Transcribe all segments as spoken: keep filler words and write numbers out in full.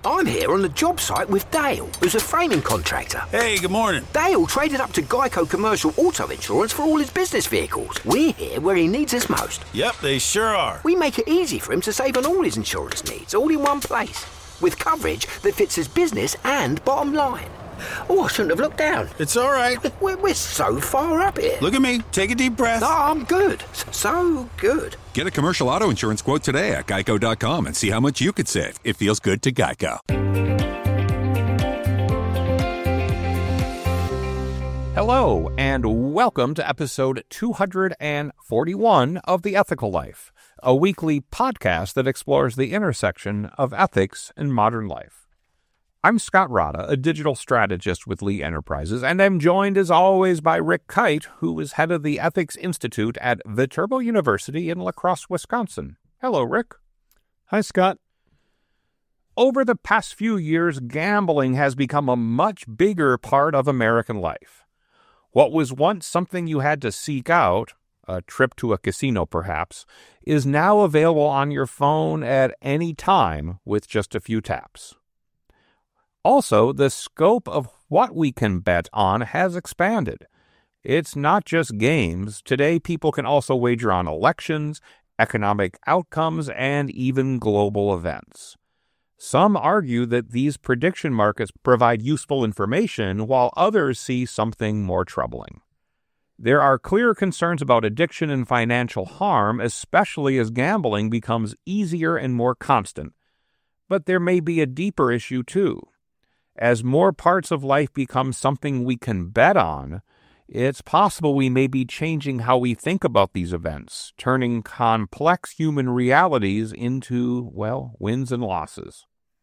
I'm here on the job site with Dale, who's a framing contractor. Hey, good morning. Dale traded up to Geico Commercial Auto Insurance for all his business vehicles. We're here where he needs us most. Yep, they sure are. We make it easy for him to save on all his insurance needs, all in one place, with coverage that fits his business and bottom line. Oh, I shouldn't have looked down. It's all right. We're, we're so far up here. Look at me. Take a deep breath. No, I'm good. So good. Get a commercial auto insurance quote today at geico dot com and see how much you could save. It feels good to Geico. Hello, and welcome to episode two hundred forty-one of The Ethical Life, a weekly podcast that explores the intersection of ethics and modern life. I'm Scott Rada, a digital strategist with Lee Enterprises, and I'm joined as always by Rick Kite, who is head of the Ethics Institute at Viterbo University in La Crosse, Wisconsin. Hello, Rick. Hi, Scott. Over the past few years, gambling has become a much bigger part of American life. What was once something you had to seek out, a trip to a casino perhaps, is now available on your phone at any time with just a few taps. Also, the scope of what we can bet on has expanded. It's not just games. Today, people can also wager on elections, economic outcomes, and even global events. Some argue that these prediction markets provide useful information, while others see something more troubling. There are clear concerns about addiction and financial harm, especially as gambling becomes easier and more constant. But there may be a deeper issue, too. As more parts of life become something we can bet on, it's possible we may be changing how we think about these events, turning complex human realities into, well, wins and losses.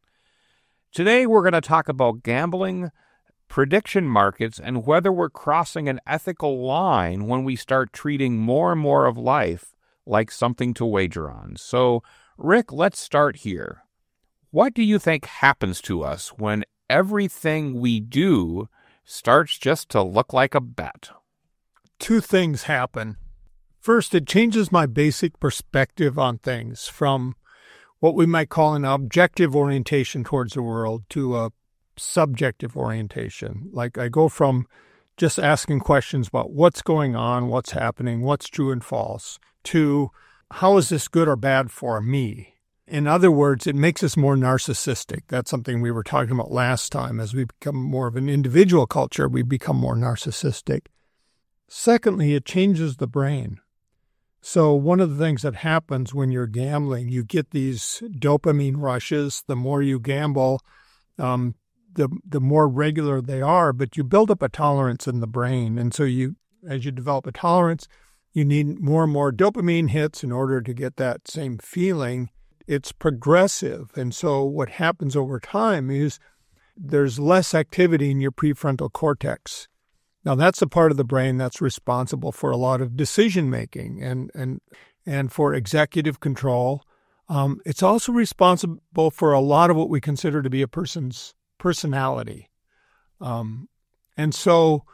Today we're going to talk about gambling, prediction markets, and whether we're crossing an ethical line when we start treating more and more of life like something to wager on. So, Rick, let's start here. What do you think happens to us when everything we do starts just to look like a bet? Two things happen. First, it changes my basic perspective on things from what we might call an objective orientation towards the world to a subjective orientation. Like I go from just asking questions about what's going on, what's happening, what's true and false, to how is this good or bad for me? In other words, it makes us more narcissistic. That's something we were talking about last time. As we become more of an individual culture, we become more narcissistic. Secondly, it changes the brain. So one of the things that happens when you're gambling, you get these dopamine rushes. The more you gamble, um, the the more regular they are, but you build up a tolerance in the brain. And so you, as you develop a tolerance, you need more and more dopamine hits in order to get that same feeling. It's progressive. And so what happens over time is there's less activity in your prefrontal cortex. Now, that's the part of the brain that's responsible for a lot of decision-making and and and for executive control. Um, it's also responsible for a lot of what we consider to be a person's personality. Um, and so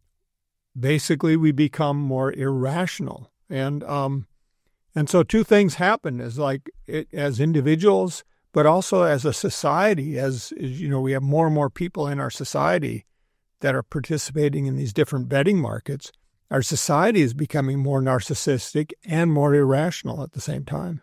basically we become more irrational. And um And so two things happen is like it, as individuals, but also as a society, as, as, you know, we have more and more people in our society that are participating in these different betting markets. Our society is becoming more narcissistic and more irrational at the same time.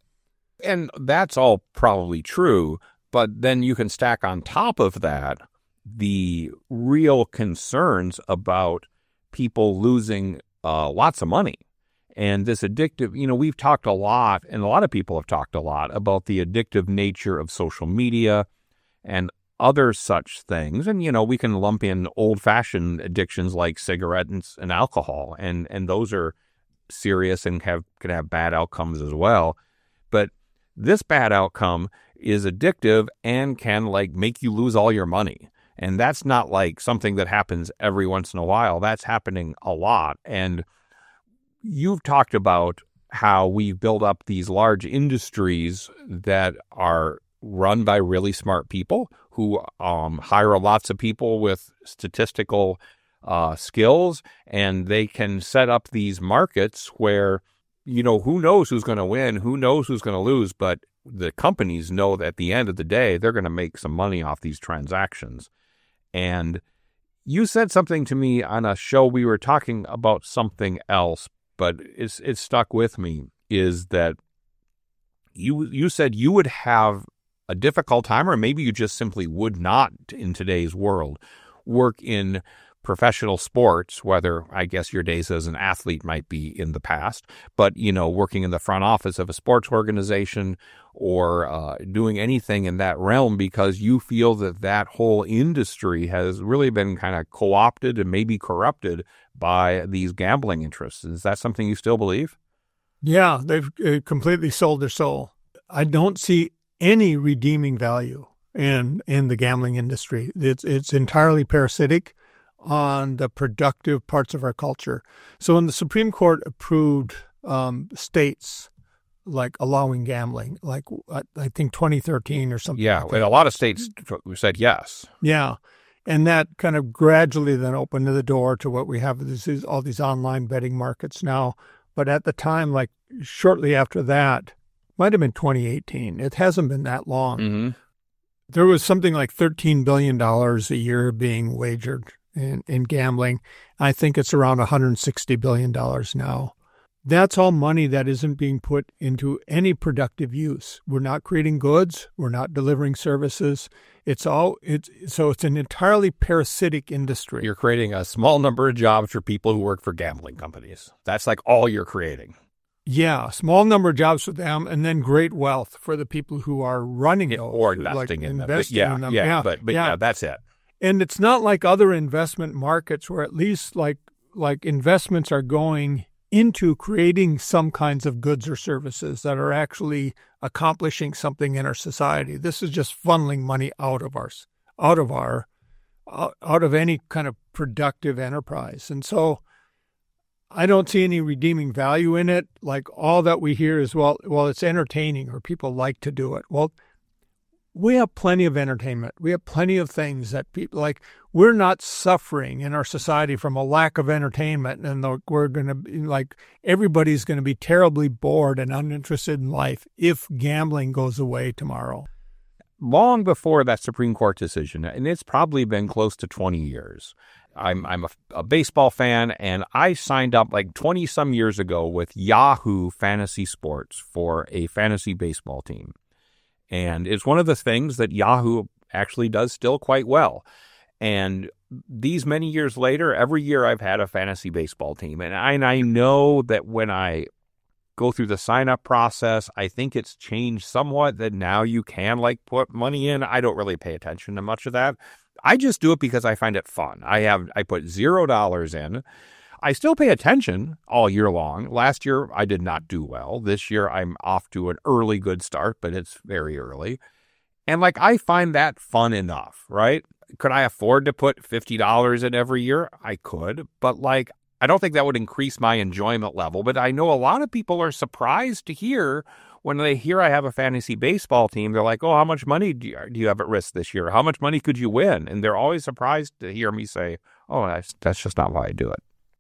And that's all probably true, but then you can stack on top of that the real concerns about people losing uh, lots of money. And this addictive, you know, we've talked a lot, and a lot of people have talked a lot about the addictive nature of social media and other such things. And, you know, we can lump in old-fashioned addictions like cigarettes and alcohol, and, and those are serious and have can have bad outcomes as well. But this bad outcome is addictive and can, like, make you lose all your money. And that's not, like, something that happens every once in a while. That's happening a lot. And you've talked about how we've built up these large industries that are run by really smart people who um, hire lots of people with statistical uh, skills, and they can set up these markets where, you know, who knows who's going to win, who knows who's going to lose, but the companies know that at the end of the day, they're going to make some money off these transactions. And you said something to me on a show, we were talking about something else, but it's it stuck with me, is that you you said you would have a difficult time, or maybe you just simply would not in today's world, work in professional sports, whether I guess your days as an athlete might be in the past, but, you know, working in the front office of a sports organization or uh, doing anything in that realm, because you feel that that whole industry has really been kind of co-opted and maybe corrupted by these gambling interests. Is that something you still believe? Yeah, they've uh, completely sold their soul. I don't see any redeeming value in in the gambling industry. It's it's entirely parasitic on the productive parts of our culture. So when the Supreme Court approved um, states like allowing gambling, like I think twenty thirteen or something. Yeah, like and a lot of states said yes. Yeah, and that kind of gradually then opened the door to what we have, this is all these online betting markets now. But at the time, like shortly after that, might have been twenty eighteen. It hasn't been that long. Mm-hmm. There was something like thirteen billion dollars a year being wagered in, in gambling. I think it's around one hundred sixty billion dollars now. That's all money that isn't being put into any productive use. We're not creating goods. We're not delivering services. It's all it's so it's an entirely parasitic industry. You're creating a small number of jobs for people who work for gambling companies. That's like all you're creating. Yeah, small number of jobs for them, and then great wealth for the people who are running Yeah, those, or investing like in them. investing But yeah, in them. yeah, Yeah, but, but yeah. yeah, that's it. And it's not like other investment markets where at least like like investments are going into creating some kinds of goods or services that are actually accomplishing something in our society. This is just funneling money out of our out of our out of any kind of productive enterprise. And so I don't see any redeeming value in it. Like all that we hear is, well, well, it's entertaining or people like to do it. Well, we have plenty of entertainment. We have plenty of things that people like. We're not suffering in our society from a lack of entertainment, and we're going to be like everybody's going to be terribly bored and uninterested in life if gambling goes away tomorrow. Long before that Supreme Court decision, and it's probably been close to twenty years. I'm I'm a, a baseball fan, and I signed up like twenty some years ago with Yahoo Fantasy Sports for a fantasy baseball team. And it's one of the things that Yahoo actually does still quite well. And these many years later, every year I've had a fantasy baseball team. And I, and I know that when I go through the sign-up process, I think it's changed somewhat, that now you can like put money in. I don't really pay attention to much of that. I just do it because I find it fun. I have I put zero dollars in. I still pay attention all year long. Last year, I did not do well. This year, I'm off to an early good start, but it's very early. And, like, I find that fun enough, right? Could I afford to put fifty dollars in every year? I could. But, like, I don't think that would increase my enjoyment level. But I know a lot of people are surprised to hear when they hear I have a fantasy baseball team. They're like, oh, how much money do you, do you have at risk this year? How much money could you win? And they're always surprised to hear me say, oh, that's, that's just not why I do it.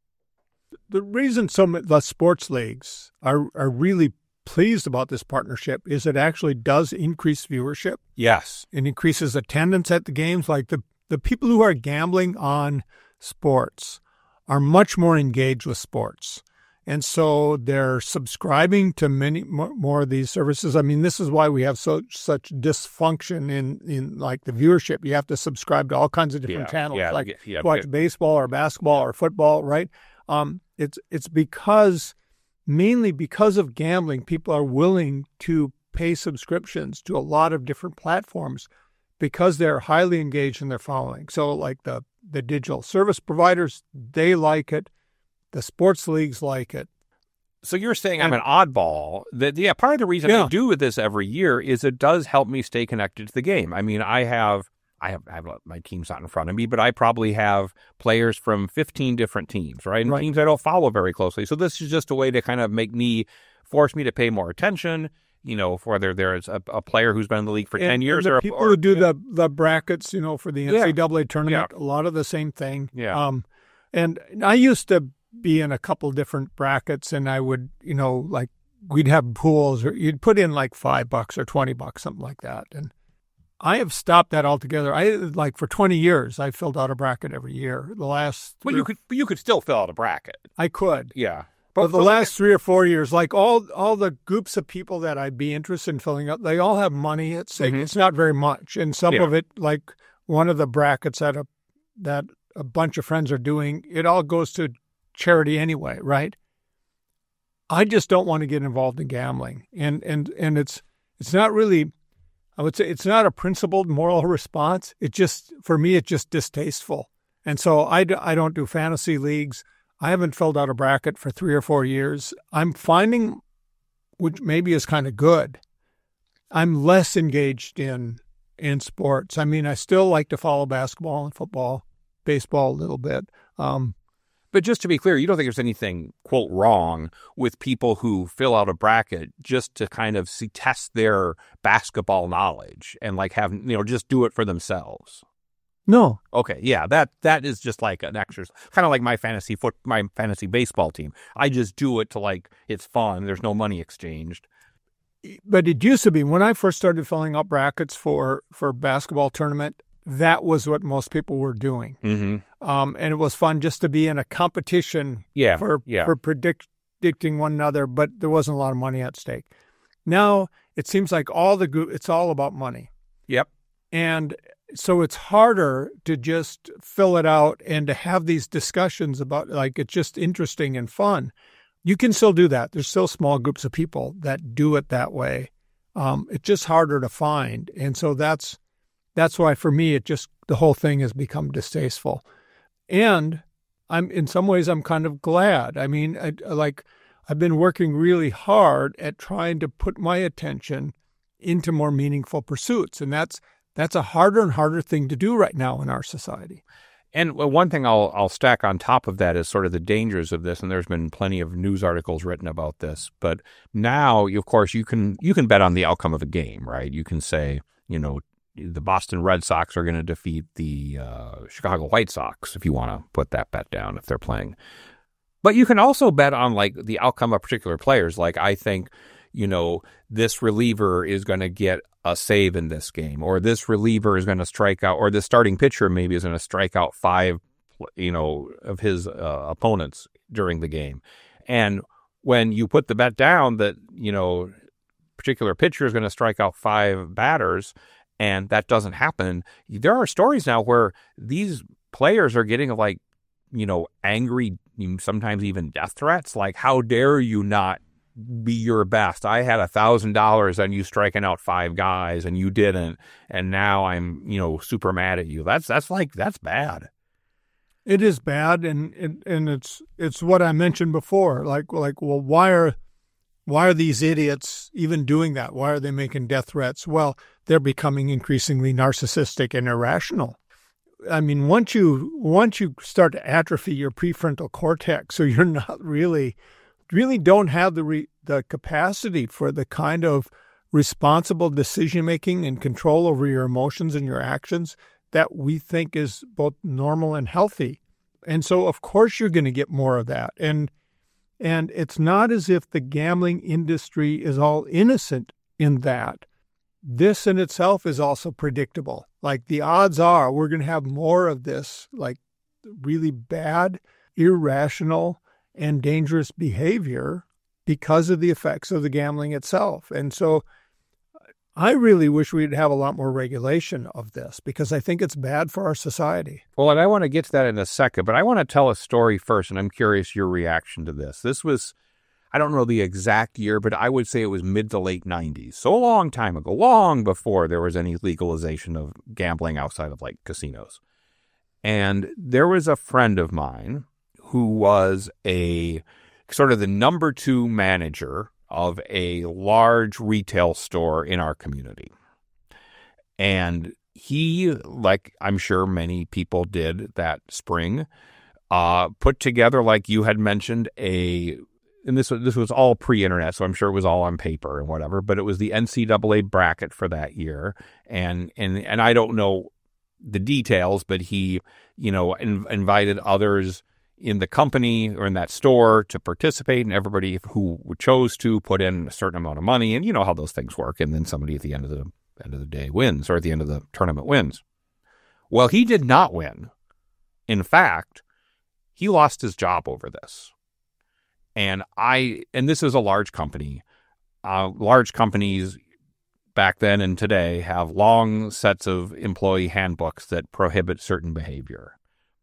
The reason some of the sports leagues are, are really pleased about this partnership is it actually does increase viewership. Yes. It increases attendance at the games. Like the, the people who are gambling on sports are much more engaged with sports. And so they're subscribing to many more, more of these services. I mean, this is why we have so such dysfunction in, in like the viewership. You have to subscribe to all kinds of different Yeah, channels, yeah, like yeah, watch yeah. baseball or basketball or football, right? Um, it's it's because, mainly because of gambling, people are willing to pay subscriptions to a lot of different platforms because they're highly engaged in their following. So like the, the digital service providers, they like it. The sports leagues like it. So you're saying And- I'm an oddball. That yeah, part of the reason Yeah. I do this every year is it does help me stay connected to the game. I mean, I have I have, I have my team's not in front of me, but I probably have players from fifteen different teams, right? And Right. teams I don't follow very closely. So this is just a way to kind of make me force me to pay more attention. You know, whether there's a, a player who's been in the league for And- ten years, and the or a, people or, who do the, the brackets, you know, for the N C double A tournament, Yeah. a lot of the same thing. Yeah. Um, and I used to be in a couple different brackets, and I would, you know, like we'd have pools, or you'd put in like five bucks or twenty bucks, something like that. And I have stopped that altogether. I like for twenty years, I filled out a bracket every year. The last, Well, you could you could still fill out a bracket. I could. Yeah. But the last three or four years, like all all the groups of people that I'd be interested in filling up, they all have money at stake. Mhm. It's not very much, and some Yeah. of it, like one of the brackets that a that a bunch of friends are doing, it all goes to charity anyway, right? I just don't want to get involved in gambling, and and and it's it's not really, I would say, it's not a principled moral response. It just, for me, it's just distasteful, and so I do, I don't do fantasy leagues. I haven't filled out a bracket for three or four years. I'm finding, which maybe is kind of good, I'm less engaged in in sports. I mean, I still like to follow basketball and football, baseball a little bit. Um, But just to be clear, you don't think there's anything, quote, wrong with people who fill out a bracket just to kind of see, test their basketball knowledge and like have, you know, just do it for themselves. no, Okay, yeah, that that is just like an exercise, kind of like my fantasy foot, my fantasy baseball team. I just do it to like it's fun. There's no money exchanged. but it used to be when I first started filling out brackets for for basketball tournament. That was what most people were doing, Mm-hmm. um, and it was fun just to be in a competition Yeah, for yeah. for predict, predicting one another. But there wasn't a lot of money at stake. Now it seems like all the group, it's all about money, Yep. and so it's harder to just fill it out and to have these discussions about, like, it's just interesting and fun. You can still do that. There's still small groups of people that do it that way. Um, it's just harder to find. And so that's that's why for me, it just, the whole thing has become distasteful. And I'm, in some ways, I'm kind of glad. I mean, I, like, I've been working really hard at trying to put my attention into more meaningful pursuits. And that's, That's a harder and harder thing to do right now in our society. And one thing I'll I'll stack on top of that is sort of the dangers of this, and there's been plenty of news articles written about this. But now, of course, you can you can bet on the outcome of a game, right? You can say, you know, the Boston Red Sox are going to defeat the uh, Chicago White Sox if you want to put that bet down if they're playing. But you can also bet on like the outcome of particular players. Like I think, you know, this reliever is going to get a save in this game, or this reliever is going to strike out, or the starting pitcher maybe is going to strike out five, you know, of his uh, opponents during the game. And when you put the bet down that, you know, particular pitcher is going to strike out five batters, and that doesn't happen, there are stories now where these players are getting like, you know, angry, sometimes even death threats. Like, how dare you not be your best? I had a thousand dollars on you striking out five guys and you didn't, and now I'm, you know, super mad at you. That's that's like that's bad. It is bad, and and, and it's it's what I mentioned before. Like like well, why are why are these idiots even doing that? Why are they making death threats? Well, they're becoming increasingly narcissistic and irrational. I mean, once you once you start to atrophy your prefrontal cortex, so you're not really really don't have the re, the capacity for the kind of responsible decision-making and control over your emotions and your actions that we think is both normal and healthy. And so, of course, you're going to get more of that. And and it's not as if the gambling industry is all innocent in that. This in itself is also predictable. Like, the odds are we're going to have more of this, like, really bad, irrational, and dangerous behavior because of the effects of the gambling itself. And so I really wish we'd have a lot more regulation of this, because I think it's bad for our society. Well, and I want to get to that in a second, but I want to tell a story first, and I'm curious your reaction to this. This was, I don't know the exact year, but I would say it was mid to late nineties. So a long time ago, long before there was any legalization of gambling outside of like casinos. And there was a friend of mine who was a sort of the number two manager of a large retail store in our community. And he, like I'm sure many people did that spring, uh, put together, like you had mentioned, a, and this was, this was all pre-internet, so I'm sure it was all on paper and whatever, but it was the N C double A bracket for that year. And, and, and I don't know the details, but he, you know, in, invited others in the company or in that store to participate, and everybody who chose to put in a certain amount of money, and you know how those things work, and then somebody at the end of the end of the day wins, or at the end of the tournament wins. Well, he did not win. In fact, he lost his job over this. And I, and this is a large company. Uh, large companies back then and today have long sets of employee handbooks that prohibit certain behavior.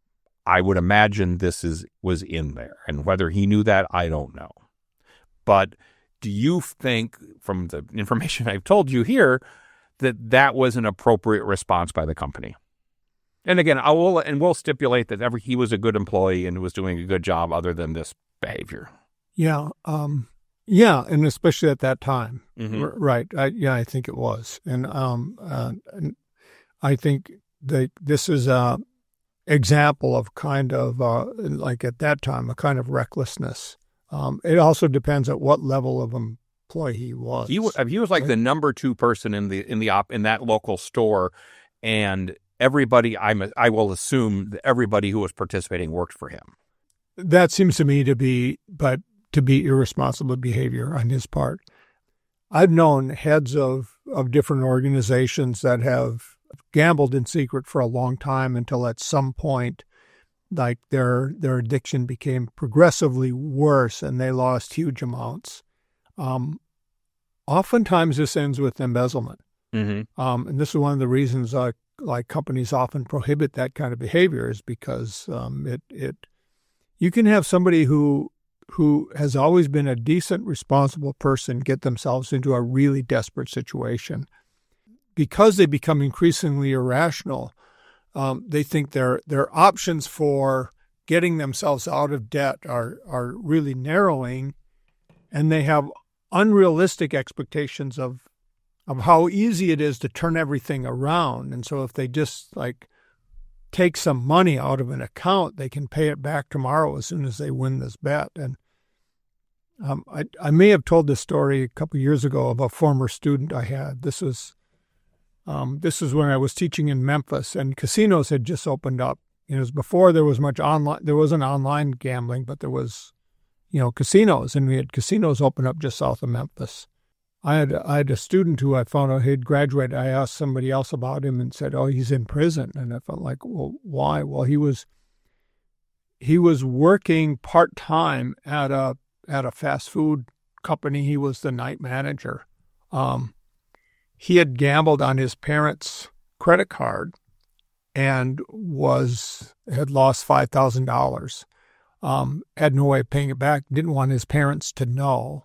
I would imagine this is was in there, and whether he knew that, I don't know. But do you think, from the information I've told you here, that that was an appropriate response by the company? And again, I will and we'll stipulate that every he was a good employee and was doing a good job, other than this behavior. Yeah, um, yeah, and especially at that time, Mm-hmm. R- right? I, yeah, I think it was, and um, uh, and I think that this is a example of kind of uh, like at that time a kind of recklessness. Um, it also depends at what level of employee he was. He was, he was like right? the number two person in the in the op in that local store, and everybody I'm I will assume that everybody who was participating worked for him. That seems to me to be, but to be irresponsible behavior on his part. I've known heads of of different organizations that have gambled in secret for a long time until at some point, like their their addiction became progressively worse and they lost huge amounts. Um, oftentimes this ends with embezzlement. Mm-hmm. Um, and this is one of the reasons uh, like companies often prohibit that kind of behavior, is because um, it it you can have somebody who who has always been a decent, responsible person get themselves into a really desperate situation. Because they become increasingly irrational, um, they think their their options for getting themselves out of debt are are really narrowing, and they have unrealistic expectations of of how easy it is to turn everything around. And so if they just like take some money out of an account, they can pay it back tomorrow as soon as they win this bet. And um, I I may have told this story a couple of years ago of a former student I had. This was Um, this is when I was teaching in Memphis, and casinos had just opened up. You know, it was before there was much online. There wasn't online gambling, but there was, you know, casinos, and we had casinos open up just south of Memphis. I had I had a student who I found out he'd graduated. I asked somebody else about him and said, "Oh, he's in prison." And I felt like, "Well, why?" Well, he was he was working part time at a at a fast food company. He was the night manager. Um, He had gambled on his parents' credit card and was had lost five thousand dollars. Um, had no way of paying it back. Didn't want his parents to know,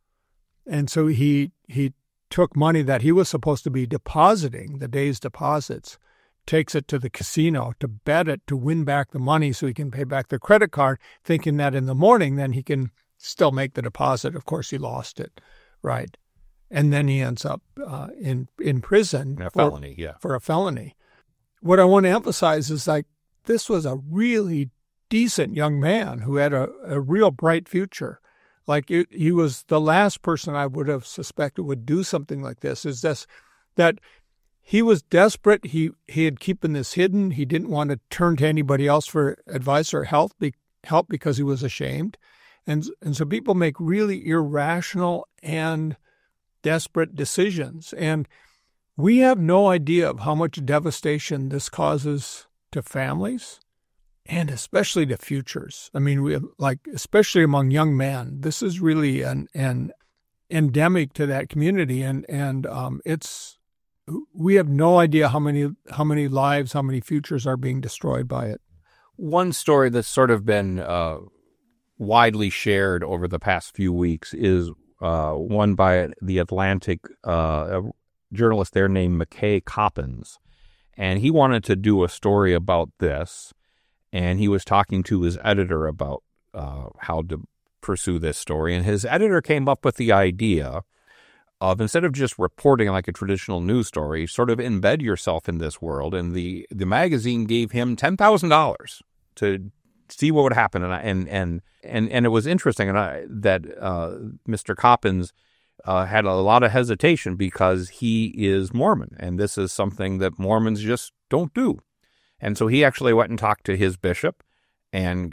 and so he he took money that he was supposed to be depositing, the day's deposits, takes it to the casino to bet it to win back the money so he can pay back the credit card, thinking that in the morning then he can still make the deposit. Of course, he lost it, right? And then he ends up uh, in in prison A for, felony, yeah. for a felony. What I want to emphasize is like this was a really decent young man who had a, a real bright future. Like it, he was the last person I would have suspected would do something like this. Is this that he was desperate? He he had keeping this hidden. He didn't want to turn to anybody else for advice or help be, help because he was ashamed, and and so people make really irrational and desperate decisions. And we have no idea of how much devastation this causes to families and especially to futures. I mean, we have, like, especially among young men, this is really an, an endemic to that community. And, and um, it's, we have no idea how many, how many lives, how many futures are being destroyed by it. One story that's sort of been uh, widely shared over the past few weeks is Uh, one by the Atlantic, uh, a journalist there named McKay Coppins. And he wanted to do a story about this. And he was talking to his editor about uh, how to pursue this story. And his editor came up with the idea of, instead of just reporting like a traditional news story, sort of embed yourself in this world. And the, the magazine gave him ten thousand dollars to see what would happen. And and and and, and it was interesting and I, that uh, Mister Coppins uh, had a lot of hesitation because he is Mormon, and this is something that Mormons just don't do. And so he actually went and talked to his bishop and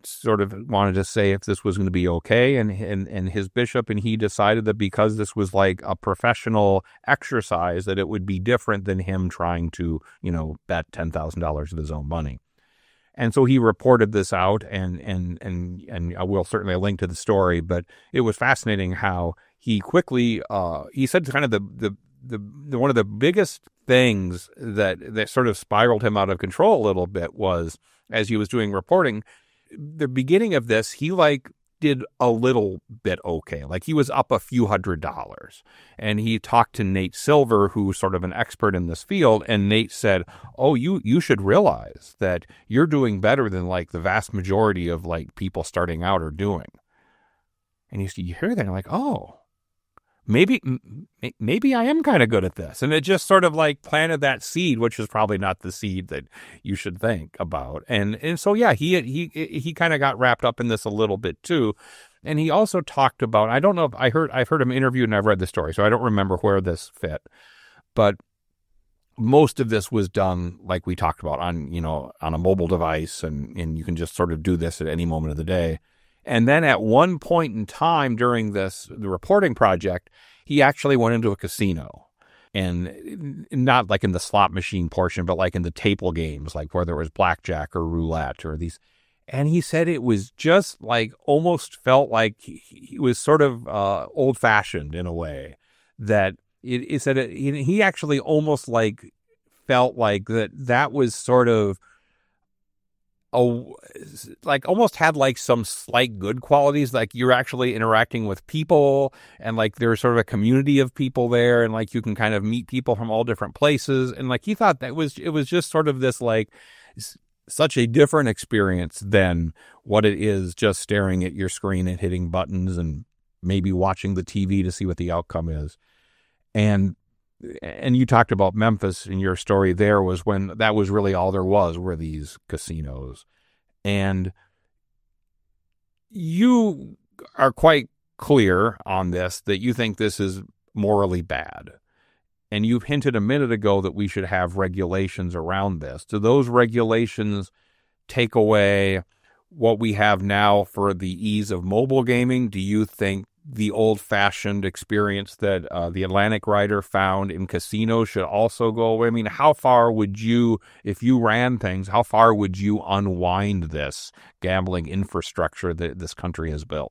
sort of wanted to say if this was going to be okay, and, and and his bishop and he decided that because this was like a professional exercise, that it would be different than him trying to, you know, bet ten thousand dollars of his own money. And so he reported this out, and and and and I will certainly link to the story, but it was fascinating how he quickly uh, he said kind of the the the, the one of the biggest things that that sort of spiraled him out of control a little bit was, as he was doing reporting, the beginning of this, he like did a little bit okay. Like he was up a few hundred dollars, and he talked to Nate Silver, who's sort of an expert in this field. And Nate said, oh, you, you should realize that you're doing better than like the vast majority of like people starting out are doing. And you, you hear that and you're like, oh, maybe, maybe I am kind of good at this. And it just sort of like planted that seed, which is probably not the seed that you should think about. And, and so, yeah, he, he, he kind of got wrapped up in this a little bit too. And he also talked about, I don't know if I heard, I've heard him interviewed and I've read the story, so I don't remember where this fit, but most of this was done, like we talked about, on, you know, on a mobile device, and, and you can just sort of do this at any moment of the day. And then at one point in time during this, the reporting project, he actually went into a casino, and not like in the slot machine portion, but like in the table games, like where there was blackjack or roulette or these. And he said it was just like, almost felt like he, he was sort of uh, old fashioned in a way, that it, it said it, he actually almost like felt like that that was sort of, A, like almost had like some slight good qualities, like you're actually interacting with people, and like there's sort of a community of people there, and like you can kind of meet people from all different places. And like he thought that was, it was just sort of this like such a different experience than what it is just staring at your screen and hitting buttons and maybe watching the T V to see what the outcome is. And And you talked about Memphis in your story. There was when that was really all there was, were these casinos. And you are quite clear on this, that you think this is morally bad. And you've hinted a minute ago that we should have regulations around this. Do those regulations take away what we have now for the ease of mobile gaming? Do you think the old-fashioned experience that uh, the Atlantic writer found in casinos should also go away? I mean, how far would you, if you ran things, how far would you unwind this gambling infrastructure that this country has built?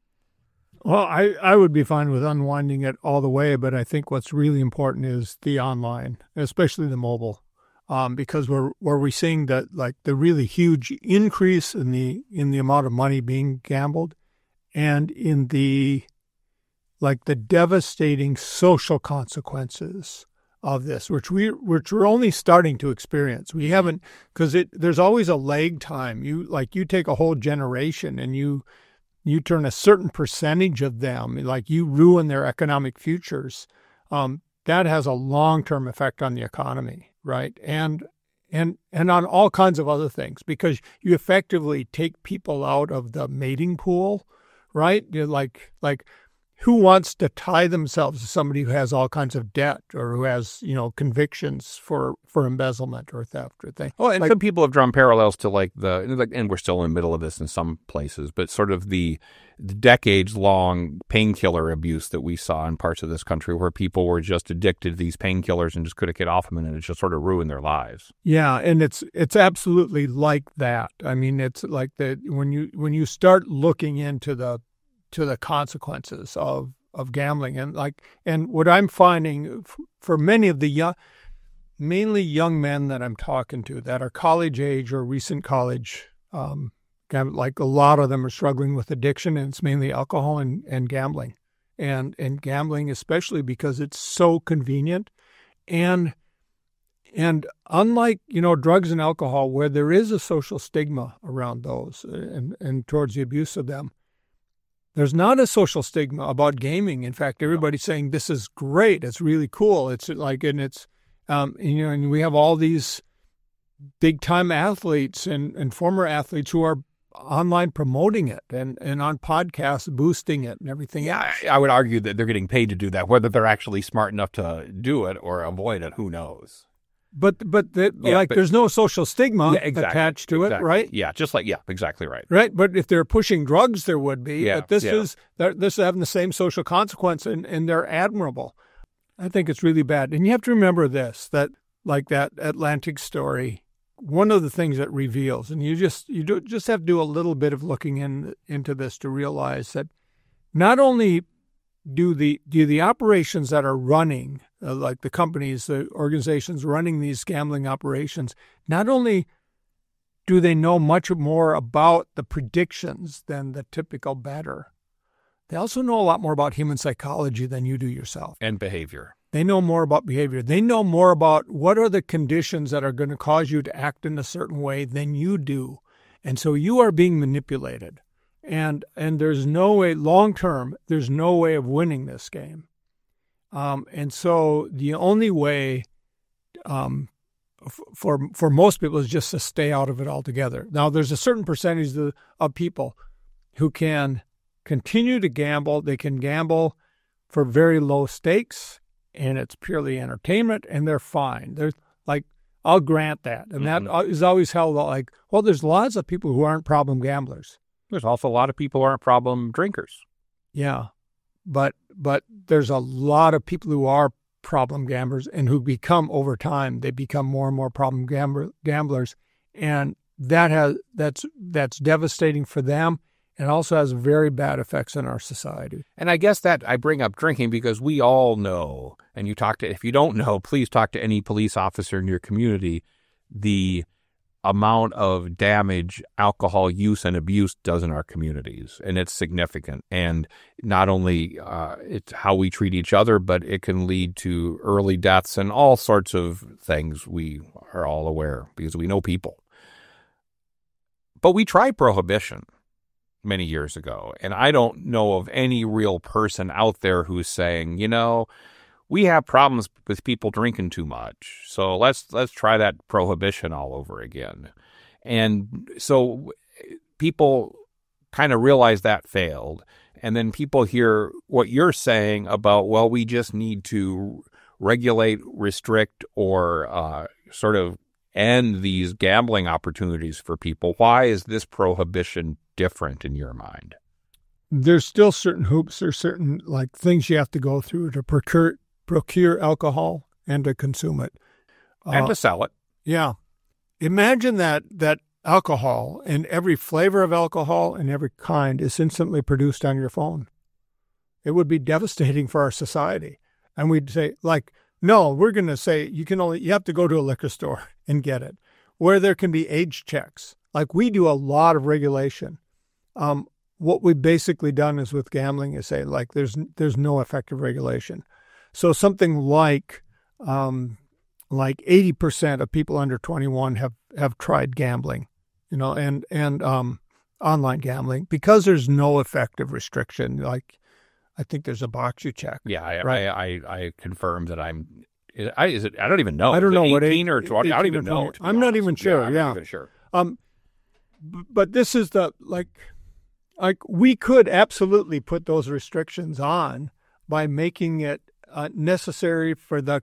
Well, I, I would be fine with unwinding it all the way, but I think what's really important is the online, especially the mobile, um, because we're where we're seeing that like the really huge increase in the in the amount of money being gambled, and in the, like the devastating social consequences of this, which we which we're only starting to experience. We haven't, because it there's always a lag time. You like you take a whole generation and you you turn a certain percentage of them, like you ruin their economic futures. Um, that has a long-term effect on the economy, right? And and and on all kinds of other things, because you effectively take people out of the mating pool. Right? You're like, like who wants to tie themselves to somebody who has all kinds of debt or who has, you know, convictions for, for embezzlement or theft or thing? Oh, and like, some people have drawn parallels to like the, and we're still in the middle of this in some places, but sort of the, the decades-long painkiller abuse that we saw in parts of this country, where people were just addicted to these painkillers and just couldn't get off them, and it just sort of ruined their lives. Yeah, and it's it's absolutely like that. I mean, it's like that when you when you start looking into the to the consequences of, of gambling, and like and what I'm finding for many of the young, mainly young men that I'm talking to that are college age or recent college, um, like a lot of them are struggling with addiction, and it's mainly alcohol and, and gambling, and and gambling especially because it's so convenient, and and unlike you know drugs and alcohol, where there is a social stigma around those and and towards the abuse of them, there's not a social stigma about gaming. In fact, everybody's saying this is great. It's really cool. It's like, and it's, um, you know, and we have all these big time athletes and, and former athletes who are online promoting it and, and on podcasts boosting it and everything. Yeah, I, I would argue that they're getting paid to do that. Whether they're actually smart enough to do it or avoid it, who knows? But but the, Yeah, like but- there's no social stigma Yeah, exactly, attached to exactly. it, right? Yeah, just like, yeah, exactly right. Right, but if they're pushing drugs, there would be. Yeah, but this yeah. is they're- this is having the same social consequence, and, and they're admirable. I think it's really bad, and you have to remember this: that like that Atlantic story, one of the things that reveals, and you just you do, just have to do a little bit of looking in into this to realize that not only do the do the operations that are running, uh, like the companies, the organizations running these gambling operations, not only do they know much more about the predictions than the typical bettor, they also know a lot more about human psychology than you do yourself. And behavior. They know more about behavior. They know more about what are the conditions that are going to cause you to act in a certain way than you do. And so you are being manipulated. And and there's no way, long term, there's no way of winning this game. Um, and so the only way um, f- for for most people is just to stay out of it altogether. Now, there's a certain percentage of, of people who can continue to gamble. They can gamble for very low stakes, and it's purely entertainment, and they're fine. They're like, I'll grant that. And Mm-hmm. that is always held like, well, there's lots of people who aren't problem gamblers. There's also a lot of people who aren't problem drinkers. Yeah. But but there's a lot of people who are problem gamblers and who become, over time, they become more and more problem gambler, gamblers. And that has that's that's devastating for them. And also has very bad effects on our society. And I guess that I bring up drinking because we all know, and you talk to, if you don't know, please talk to any police officer in your community, the amount of damage alcohol use and abuse does in our communities. And it's significant. And not only uh, it's how we treat each other, but it can lead to early deaths and all sorts of things we are all aware because we know people. But we tried prohibition many years ago. And I don't know of any real person out there who's saying, you know, we have problems with people drinking too much. So let's let's try that prohibition all over again. And so people kind of realize that failed. And then people hear what you're saying about, well, we just need to regulate, restrict, or uh, sort of end these gambling opportunities for people. Why is this prohibition different in your mind? There's still certain hoops or certain like things you have to go through to procure procure alcohol and to consume it. And Uh, to sell it. yeah. Imagine that that alcohol and every flavor of alcohol and every kind is instantly produced on your phone. It would be devastating for our society. And we'd say, like, no, we're going to say you can only, you have to go to a liquor store and get it, where there can be age checks. Like we do a lot of regulation. Um, what we've basically done is with gambling is say, like, there's there's no effective regulation. So something like um, like eighty percent of people under twenty-one have, have tried gambling, you know, and and um, online gambling because there's no effective restriction. Like, I think there's a box you check. Yeah, I Right. I, I, I confirm that I'm. I is it? I don't even know. I don't Is know it what eighteen eight- or twenty. I don't even eighteen or know. twenty. to be I'm not honest even with you. sure, I'm yeah. not even sure. Um, b- but this is the like, like we could absolutely put those restrictions on by making it uh, necessary for the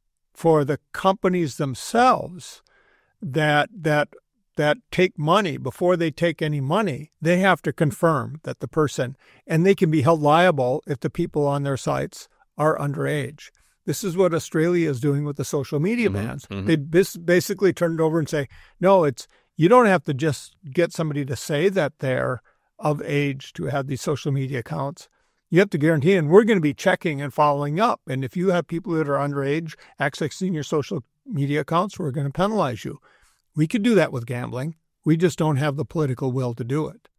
for the companies themselves that that that take money before they take any money. They have to confirm that the person, and they can be held liable if the people on their sites are underage. This is what Australia is doing with the social media Mhm, bans. mhm. They bis- basically turn it over and say, no, it's you don't have to just get somebody to say that they're of age to have these social media accounts. You have to guarantee, and we're going to be checking and following up. And if you have people that are underage accessing your social media accounts, we're going to penalize you. We could do that with gambling. We just don't have the political will to do it.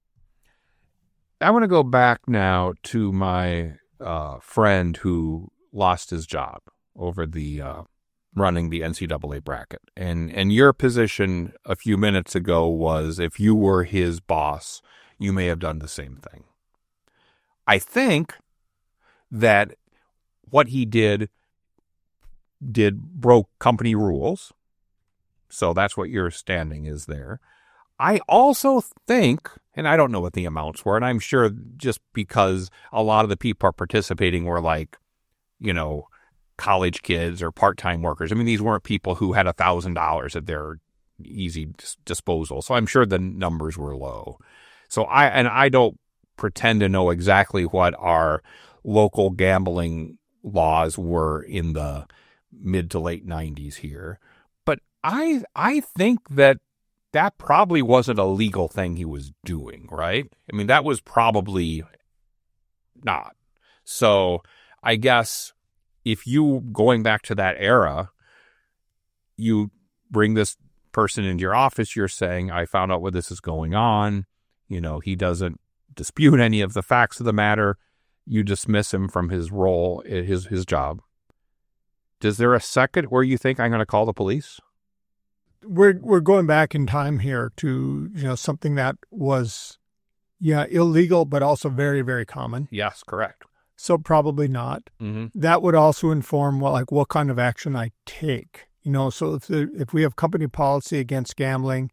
I want to go back now to my uh, friend who lost his job over the uh, running the N C double A bracket. And and your position a few minutes ago was if you were his boss, you may have done the same thing. I think that what he did did broke company rules. So that's what your standing is there. I also think, and I don't know what the amounts were, and I'm sure just because a lot of the people are participating were like, you know, college kids or part-time workers. I mean, these weren't people who had one thousand dollars at their easy dis- disposal. So I'm sure the numbers were low. So I, and I don't pretend to know exactly what our local gambling laws were in the mid to late nineties here. But I, I think that that probably wasn't a legal thing he was doing, right? I mean, that was probably not. So I guess if you, going back to that era, you bring this person into your office, you're saying, I found out what this is going on. You know, he doesn't dispute any of the facts of the matter. You dismiss him from his role, his his job. Is there a second where you think I'm going to call the police? We're we're going back in time here to, you know, something that was, yeah, illegal, but also very, very common. Yes, correct. So probably not. Mm-hmm. That would also inform what, like, what kind of action I take. You know, so if the, if we have company policy against gambling,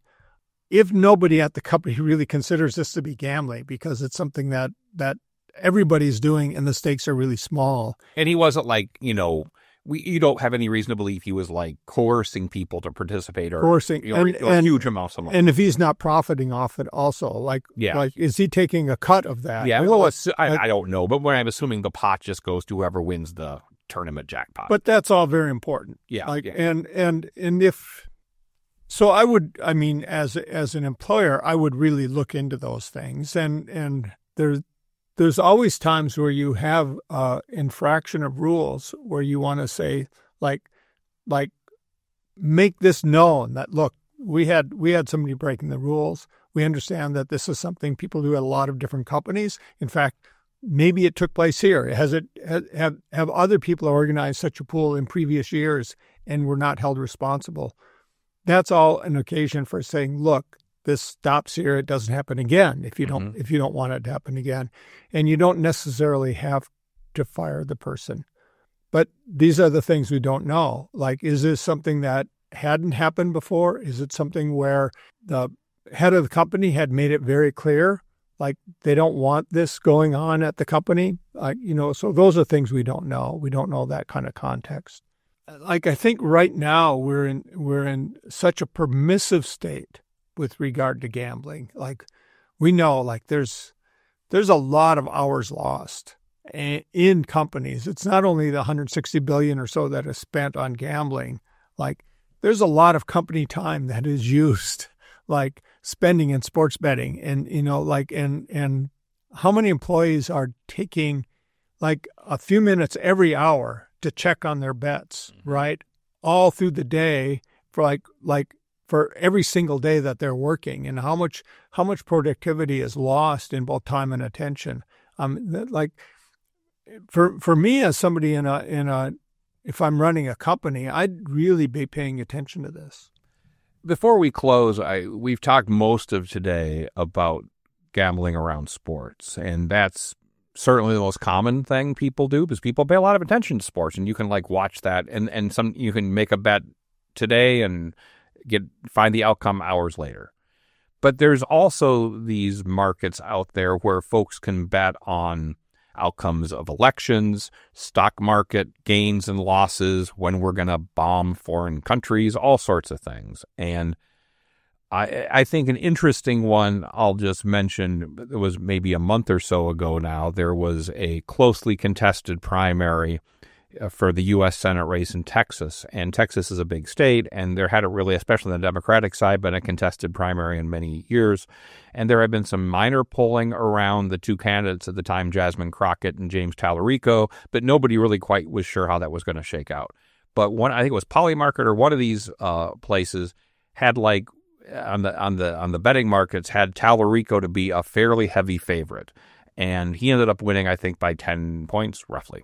if nobody at the company really considers this to be gambling because it's something that that everybody's doing and the stakes are really small. And he wasn't like, you know, we you don't have any reason to believe he was like coercing people to participate or coercing you know, and, or and, huge amounts of money. And if he's not profiting off it also, like, yeah. like is he taking a cut of that? Yeah, like, well, assu- I, like, I don't know, but when I'm assuming the pot just goes to whoever wins the tournament jackpot. But that's all very important. Yeah. Like, yeah. and, and, and if, so I would, I mean, as, as an employer, I would really look into those things. And, and there's, there's always times where you have uh infraction of rules where you want to say, like, like, make this known that, look, we had, we had somebody breaking the rules. We understand that this is something people do at a lot of different companies. In fact, maybe it took place here. Has it, have, have other people organized such a pool in previous years and were not held responsible? That's all an occasion for saying, look, this stops here. It doesn't happen again if you don't, Mm-hmm. if you don't want it to happen again. And you don't necessarily have to fire the person. But these are the things we don't know. Like, is this something that hadn't happened before? Is it something where the head of the company had made it very clear, like they don't want this going on at the company? Like, you know, so those are things we don't know. We don't know that kind of context. Like, I think right now we're in we're in such a permissive state with regard to gambling. Like, we know, like, there's there's a lot of hours lost in companies. It's not only the one hundred sixty billion dollars or so that is spent on gambling. Like, there's a lot of company time that is used, like spending in sports betting, and, you know, like, and, and how many employees are taking like a few minutes every hour to check on their bets, right? All through the day for like, like for every single day that they're working, and how much, how much productivity is lost in both time and attention. Um, like, For for me, as somebody in a in a, if I'm running a company, I'd really be paying attention to this. Before we close, I we've talked most of today about gambling around sports, and that's certainly the most common thing people do because people pay a lot of attention to sports, and you can like watch that, and, and some you can make a bet today and get find the outcome hours later. But there's also these markets out there where folks can bet on outcomes of elections, stock market gains and losses, when we're going to bomb foreign countries, all sorts of things. And I, I think an interesting one I'll just mention, it was maybe a month or so ago now, there was a closely contested primary for the U S Senate race in Texas. And Texas is a big state, and there had a really, especially on the Democratic side, been a contested primary in many years. And there had been some minor polling around the two candidates at the time, Jasmine Crockett and James Tallarico, but nobody really quite was sure how that was going to shake out. But one, I think it was Polymarket or one of these uh, places had like on the on the on the betting markets had Tallarico to be a fairly heavy favorite, and he ended up winning, I think, by ten points roughly.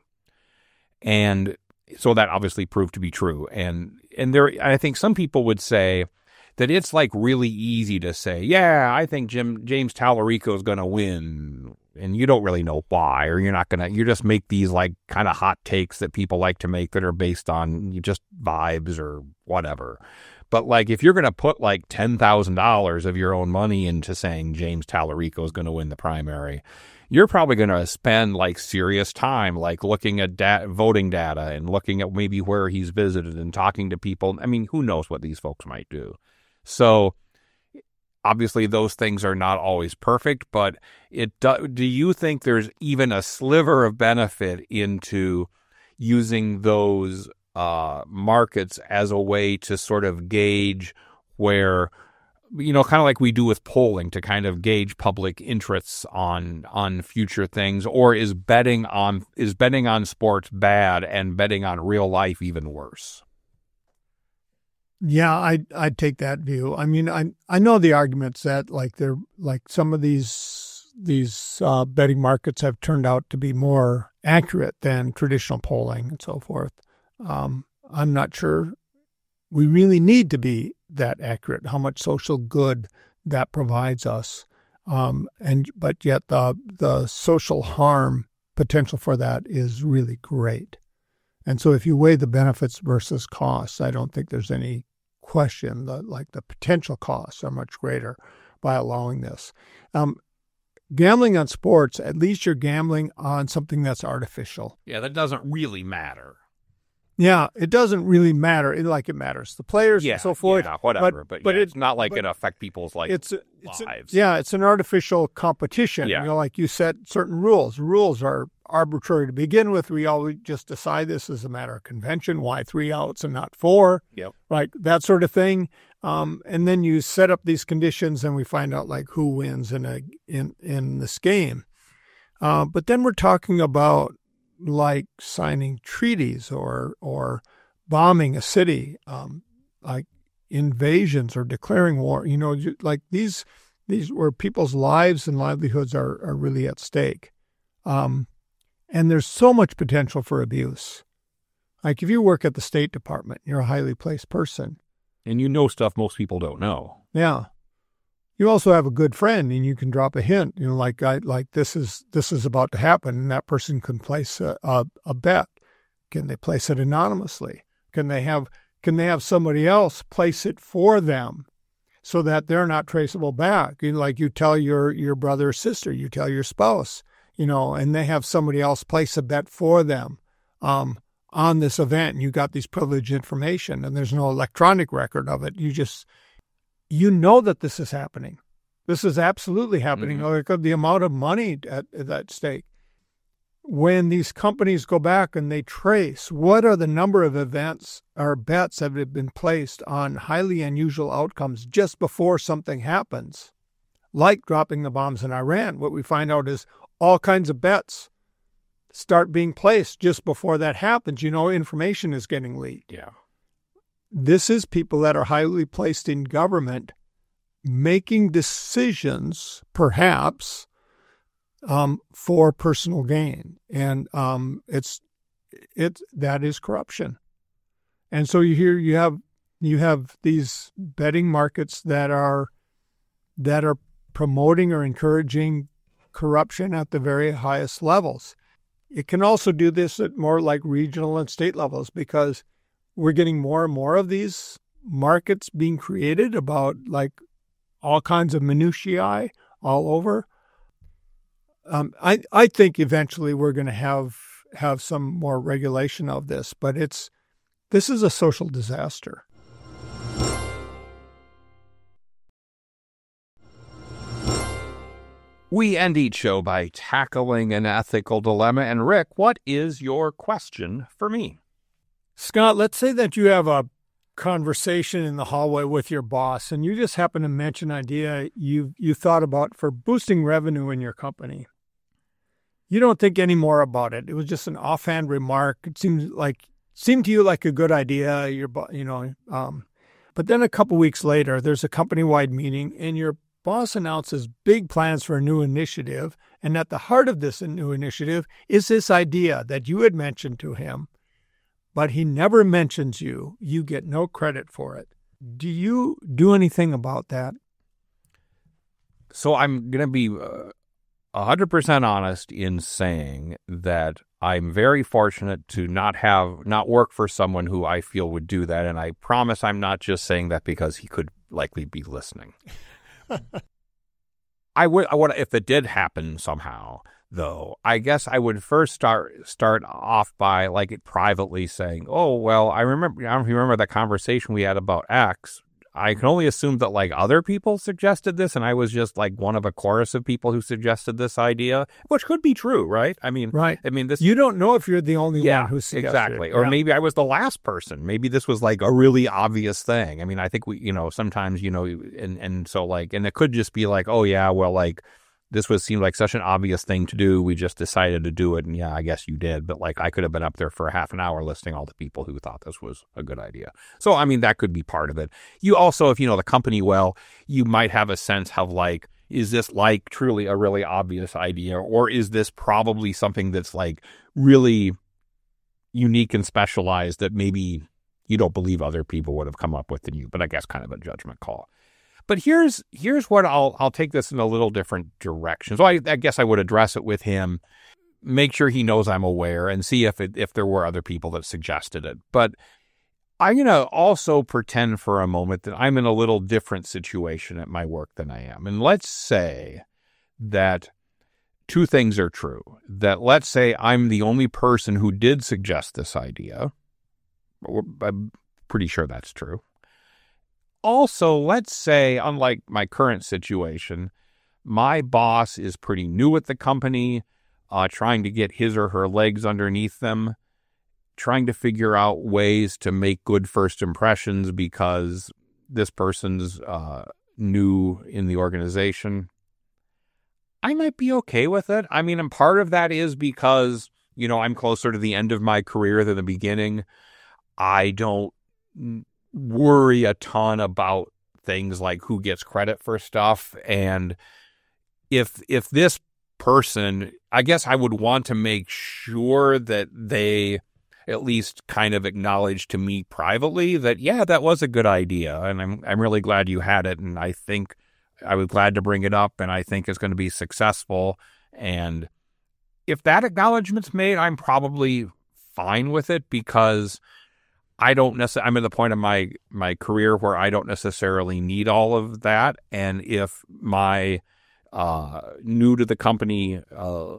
And so that obviously proved to be true. And and there, I think some people would say that it's like really easy to say, yeah, I think Jim James Tallarico is going to win, and you don't really know why, or you're not going to, you just make these like kind of hot takes that people like to make that are based on just vibes or whatever. But like if you're going to put like ten thousand dollars of your own money into saying James Tallarico is going to win the primary, you're probably going to spend like serious time, like looking at da- voting data and looking at maybe where he's visited and talking to people. I mean, who knows what these folks might do. So obviously those things are not always perfect, but it do, do you think there's even a sliver of benefit into using those uh, markets as a way to sort of gauge where, you know, kind of like we do with polling to kind of gauge public interests on on future things? Or is betting on is betting on sports bad and betting on real life even worse? Yeah, I I'd take that view. I mean, I I know the arguments that like they're like some of these these uh, betting markets have turned out to be more accurate than traditional polling and so forth. Um, I'm not sure we really need to be that accurate, how much social good that provides us. Um, and but yet the the social harm potential for that is really great. And so if you weigh the benefits versus costs, I don't think there's any question that like the potential costs are much greater by allowing this. Um, gambling on sports, at least you're gambling on something that's artificial. Yeah, that doesn't really matter. Yeah, it doesn't really matter. It, like it matters the players yeah, and so forth. Yeah, whatever. But, but, but but yeah, it, it's not like but it affect people's like it's, it's lives. A, yeah, it's an artificial competition. Yeah. You know, like you set certain rules. Rules are arbitrary to begin with. We always just decide this is a matter of convention. Why three outs and not four? Yep. Right, that sort of thing. Um, and then you set up these conditions, and we find out like who wins in a in in this game. Uh, but then we're talking about like signing treaties or or bombing a city, um, like invasions or declaring war. You know, like these these where people's lives and livelihoods are are really at stake. Um, and there's so much potential for abuse. Like if you work at the State Department, you're a highly placed person. And you know stuff most people don't know. Yeah. You also have a good friend, and you can drop a hint. You know, like I like this is this is about to happen, and that person can place a, a, a bet. Can they place it anonymously? Can they have can they have somebody else place it for them, so that they're not traceable back? You know, like you tell your your brother or sister, you tell your spouse, you know, and they have somebody else place a bet for them um, on this event, and you got these privileged information, and there's no electronic record of it. You just You know that this is happening. This is absolutely happening. Mm-hmm. Like the amount of money at, at that stake. When these companies go back and they trace what are the number of events or bets that have been placed on highly unusual outcomes just before something happens, like dropping the bombs in Iran, what we find out is all kinds of bets start being placed just before that happens. You know, information is getting leaked. Yeah. This is people that are highly placed in government making decisions, perhaps, um, for personal gain. And um, it's it that is corruption. And so you hear you have you have these betting markets that are that are promoting or encouraging corruption at the very highest levels. It can also do this at more like regional and state levels, because we're getting more and more of these markets being created about like all kinds of minutiae all over. Um, I I think eventually we're going to have have some more regulation of this, but it's this is a social disaster. We end each show by tackling an ethical dilemma. And Rick, what is your question for me? Scott, let's say that you have a conversation in the hallway with your boss, and you just happen to mention an idea you you thought about for boosting revenue in your company. You don't think any more about it. It was just an offhand remark. It seems like seemed to you like a good idea. Your you know, um, but then a couple weeks later, there's a company-wide meeting, and your boss announces big plans for a new initiative. And at the heart of this new initiative is this idea that you had mentioned to him, but he never mentions you. You get no credit for it. Do you do anything about that? So I'm going to be uh, one hundred percent honest in saying that I'm very fortunate to not have, not work for someone who I feel would do that. And I promise I'm not just saying that because he could likely be listening. I would, I would, if it did happen somehow, though, I guess I would first start start off by like privately saying, oh, well, I remember, I don't know if you remember that conversation we had about X. I can only assume that like other people suggested this, and I was just like one of a chorus of people who suggested this idea, which could be true, right? I mean, right. I mean, this you don't know if you're the only yeah, one who suggested exactly, it. or yeah. maybe I was the last person. Maybe this was like a really obvious thing. I mean, I think we, you know, sometimes you know, and and so like, and it could just be like, oh yeah, well, like. This was seemed like such an obvious thing to do. We just decided to do it. And yeah, I guess you did. But like I could have been up there for a half an hour listing all the people who thought this was a good idea. So, I mean, that could be part of it. You also, if you know the company well, you might have a sense of like, is this like truly a really obvious idea? Or is this probably something that's like really unique and specialized that maybe you don't believe other people would have come up with than you? But I guess kind of a judgment call. But here's here's what I'll I'll take this in a little different direction. So I, I guess I would address it with him, make sure he knows I'm aware, and see if it, if there were other people that suggested it. But I'm going to also pretend for a moment that I'm in a little different situation at my work than I am. And let's say that two things are true. That let's say I'm the only person who did suggest this idea. I'm pretty sure that's true. Also, let's say, unlike my current situation, my boss is pretty new at the company, uh, trying to get his or her legs underneath them, trying to figure out ways to make good first impressions because this person's uh, new in the organization. I might be okay with it. I mean, and part of that is because, you know, I'm closer to the end of my career than the beginning. I don't worry a ton about things like who gets credit for stuff. And if if this person, I guess I would want to make sure that they at least kind of acknowledge to me privately that, yeah, that was a good idea. And I'm I'm really glad you had it. And I think I was glad to bring it up. And I think it's going to be successful. And if that acknowledgement's made, I'm probably fine with it because I don't necessarily, I'm at the point of my, my career where I don't necessarily need all of that. And if my uh, new to the company uh,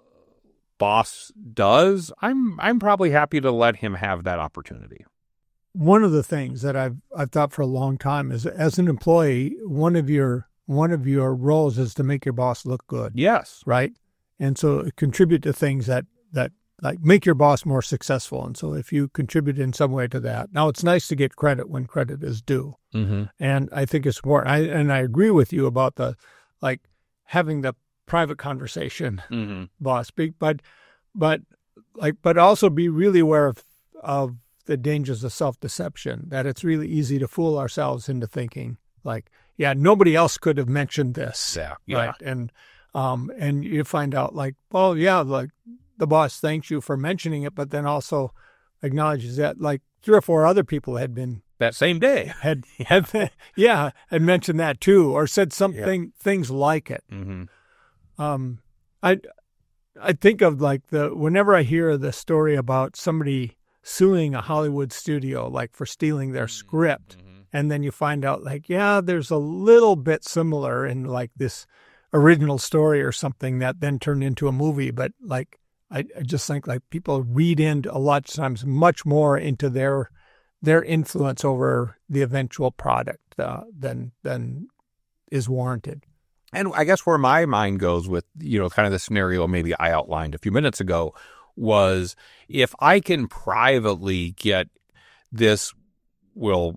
boss does, I'm I'm probably happy to let him have that opportunity. One of the things that I've I've thought for a long time is, as an employee, one of your one of your roles is to make your boss look good. Yes, right, and so contribute to things that that. Like make your boss more successful. And so if you contribute in some way to that, now it's nice to get credit when credit is due. Mm-hmm. And I think it's important. I, and I agree with you about the, like having the private conversation, mm-hmm. boss speak, but, but like, but also be really aware of, of the dangers of self-deception, that it's really easy to fool ourselves into thinking like, yeah, nobody else could have mentioned this. Yeah. yeah. Right. And, um, and you find out like, well, yeah, like, the boss thanks you for mentioning it, but then also acknowledges that like three or four other people had been that same day had had yeah had mentioned that too, or said something yeah. things like it. Mm-hmm. Um, I I think of like the whenever I hear the story about somebody suing a Hollywood studio like for stealing their mm-hmm. script, mm-hmm. and then you find out like yeah, there's a little bit similar in like this original story or something that then turned into a movie, but like. I, I just think like people read in a lot of times much more into their their influence over the eventual product uh, than than is warranted. And I guess where my mind goes with, you know, kind of the scenario maybe I outlined a few minutes ago was if I can privately get this, will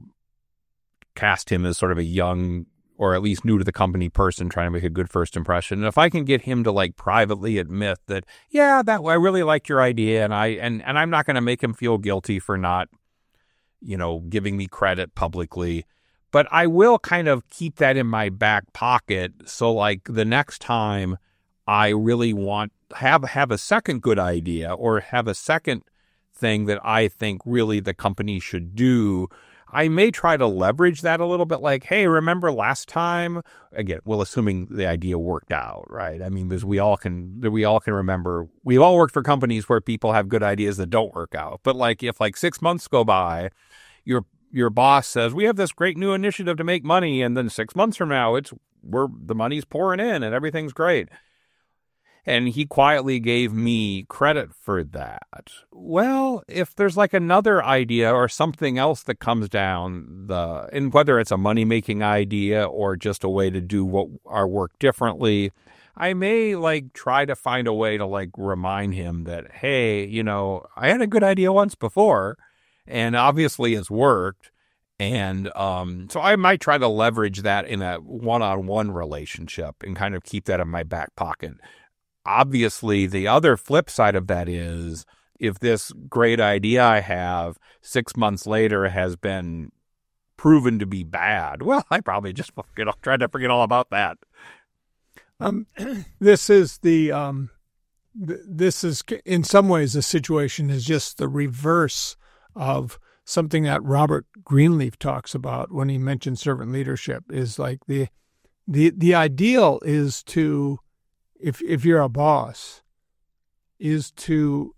cast him as sort of a young or at least new to the company person trying to make a good first impression. And if I can get him to like privately admit that, yeah, that I really liked your idea, and I and, and I'm not going to make him feel guilty for not, you know, giving me credit publicly, but I will kind of keep that in my back pocket. So like the next time I really want have have a second good idea or have a second thing that I think really the company should do, I may try to leverage that a little bit like, hey, remember last time? Again, well, assuming the idea worked out, right? I mean, because we all can we all can remember, we've all worked for companies where people have good ideas that don't work out. But like if like six months go by, your your boss says, we have this great new initiative to make money, and then six months from now, it's we're the money's pouring in and everything's great. And he quietly gave me credit for that. Well, if there's like another idea or something else that comes down the, and whether it's a money-making idea or just a way to do what our work differently, I may like try to find a way to like remind him that, hey, you know, I had a good idea once before, and obviously it's worked. And um, so I might try to leverage that in a one-on-one relationship and kind of keep that in my back pocket. Obviously, the other flip side of that is if this great idea I have six months later has been proven to be bad, well, I probably just you know, try to forget all about that. Um, this is the um, th- this is in some ways the situation is just the reverse of something that Robert Greenleaf talks about when he mentions servant leadership. Is like the the the ideal is to, if if you're a boss, is to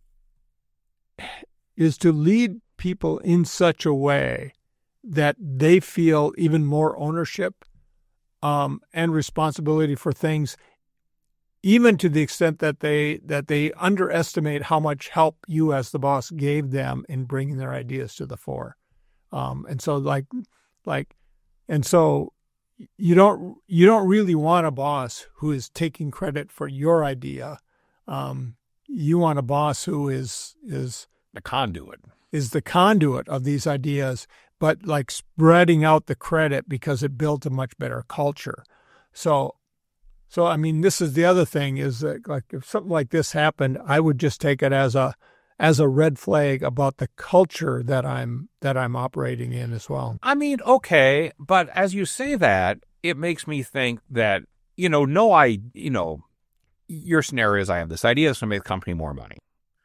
is to lead people in such a way that they feel even more ownership um, and responsibility for things, even to the extent that they that they underestimate how much help you as the boss gave them in bringing their ideas to the fore. Um, and so like like and so you don't you don't really want a boss who is taking credit for your idea. Um, you want a boss who is is the conduit. is the conduit of these ideas, but like spreading out the credit because it built a much better culture. So, so I mean, this is the other thing is that like if something like this happened, I would just take it as a as a red flag about the culture that I'm that I'm operating in as well. I mean, okay, but as you say that, it makes me think that, you know, no, I, you know, your scenario is I have this idea to make the company more money.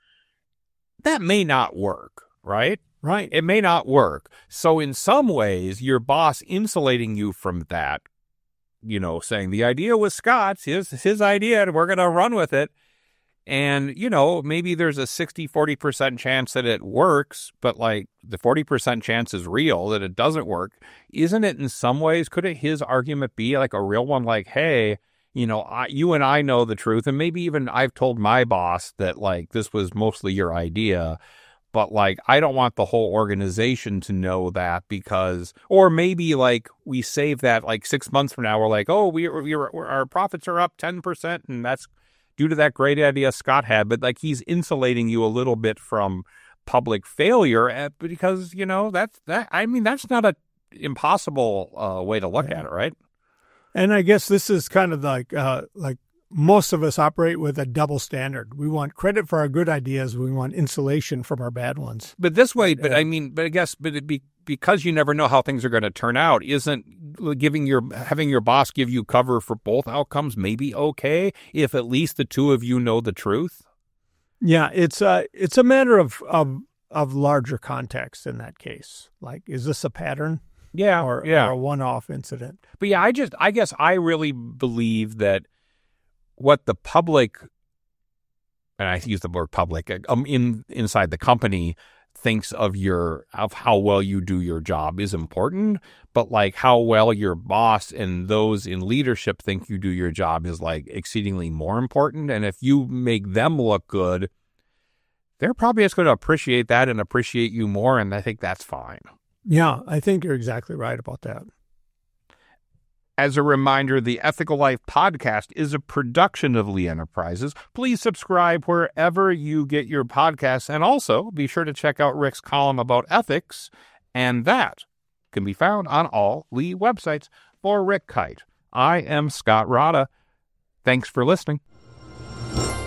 That may not work, right? Right. It may not work. So in some ways, your boss insulating you from that, you know, saying the idea was Scott's, his, his idea, and we're going to run with it. And, you know, maybe there's a sixty, forty percent chance that it works, but like the forty percent chance is real that it doesn't work. Isn't it in some ways, could it, his argument be like a real one? Like, hey, you know, I, you and I know the truth. And maybe even I've told my boss that like, this was mostly your idea, but like, I don't want the whole organization to know that because, or maybe like we save that like six months from now, we're like, oh, we, we our profits are up ten percent and that's due to that great idea Scott had, but like he's insulating you a little bit from public failure at, because, you know, that's that, I mean, that's not a impossible uh, way to look yeah. at it, right? And I guess this is kind of like, uh, like most of us operate with a double standard. We want credit for our good ideas. We want insulation from our bad ones. But this way, but I mean, but I guess, but it be, because you never know how things are going to turn out, isn't giving your, having your boss give you cover for both outcomes maybe okay if at least the two of you know the truth? Yeah, it's a, it's a matter of, of, of larger context in that case. Like, is this a pattern? Yeah, or, yeah. or a one-off incident? But yeah, I just, I guess I really believe that what the public, and I use the word public, um, in inside the company thinks of your, of how well you do your job is important, but like how well your boss and those in leadership think you do your job is like exceedingly more important. And if you make them look good, they're probably just going to appreciate that and appreciate you more. And I think that's fine. Yeah, I think you're exactly right about that. As a reminder, the Ethical Life podcast is a production of Lee Enterprises. Please subscribe wherever you get your podcasts, and also be sure to check out Rick's column about ethics, and that can be found on all Lee websites. For Rick Kite, I am Scott Rada. Thanks for listening.